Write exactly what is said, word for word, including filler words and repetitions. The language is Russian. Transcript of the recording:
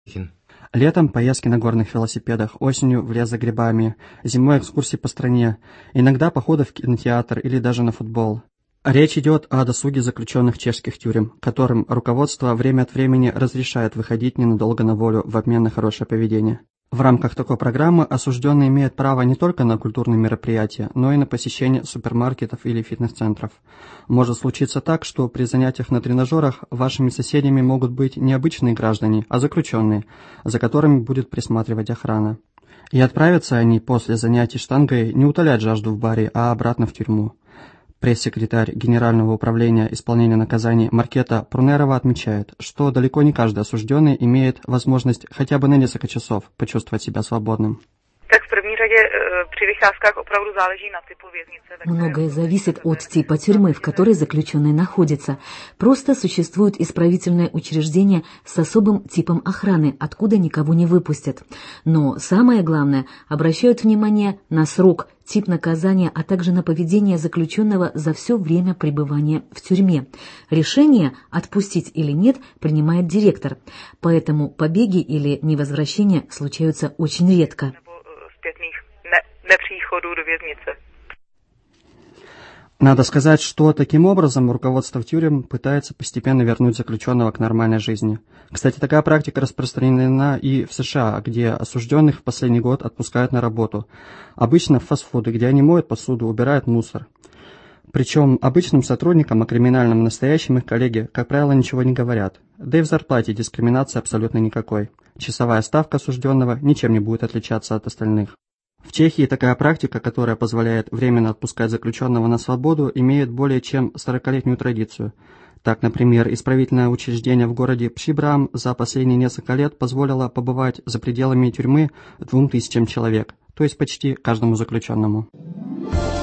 Летом поездки на горных велосипедах, осенью в лес за грибами, зимой экскурсии по стране, иногда походы в кинотеатр или даже на футбол. Речь идет о досуге заключенных чешских тюрем, которым руководство время от времени разрешает выходить ненадолго на волю в обмен на хорошее поведение. В рамках такой программы осужденные имеют право не только на культурные мероприятия, но и на посещение супермаркетов или фитнес-центров. Может случиться так, что при занятиях на тренажерах вашими соседями могут быть не обычные граждане, а заключенные, за которыми будет присматривать охрана. И отправятся они после занятий штангой не утолять жажду в баре, а обратно в тюрьму. Пресс-секретарь Генерального управления исполнения наказаний Маркета Прунерова отмечает, что далеко не каждый осужденный имеет возможность хотя бы на несколько часов почувствовать себя свободным. Многое зависит от типа тюрьмы, в которой заключенный находится. Просто существуют исправительные учреждения с особым типом охраны, откуда никого не выпустят. Но самое главное, обращают внимание на срок, тип наказания, а также на поведение заключенного за все время пребывания в тюрьме. Решение, отпустить или нет, принимает директор. Поэтому побеги или невозвращения случаются очень редко. Надо сказать, что таким образом руководство тюрем пытается постепенно вернуть заключенного к нормальной жизни. Кстати, такая практика распространена и в США, где осужденных в последний год отпускают на работу. Обычно в фастфуды, где они моют посуду, убирают мусор. Причем обычным сотрудникам о криминальном настоящем их коллеги, как правило, ничего не говорят. Да и в зарплате дискриминации абсолютно никакой. Часовая ставка осужденного ничем не будет отличаться от остальных. В Чехии такая практика, которая позволяет временно отпускать заключенного на свободу, имеет более чем сорокалетнюю традицию. Так, например, исправительное учреждение в городе Пшибрам за последние несколько лет позволило побывать за пределами тюрьмы двум тысячам человек, то есть почти каждому заключенному.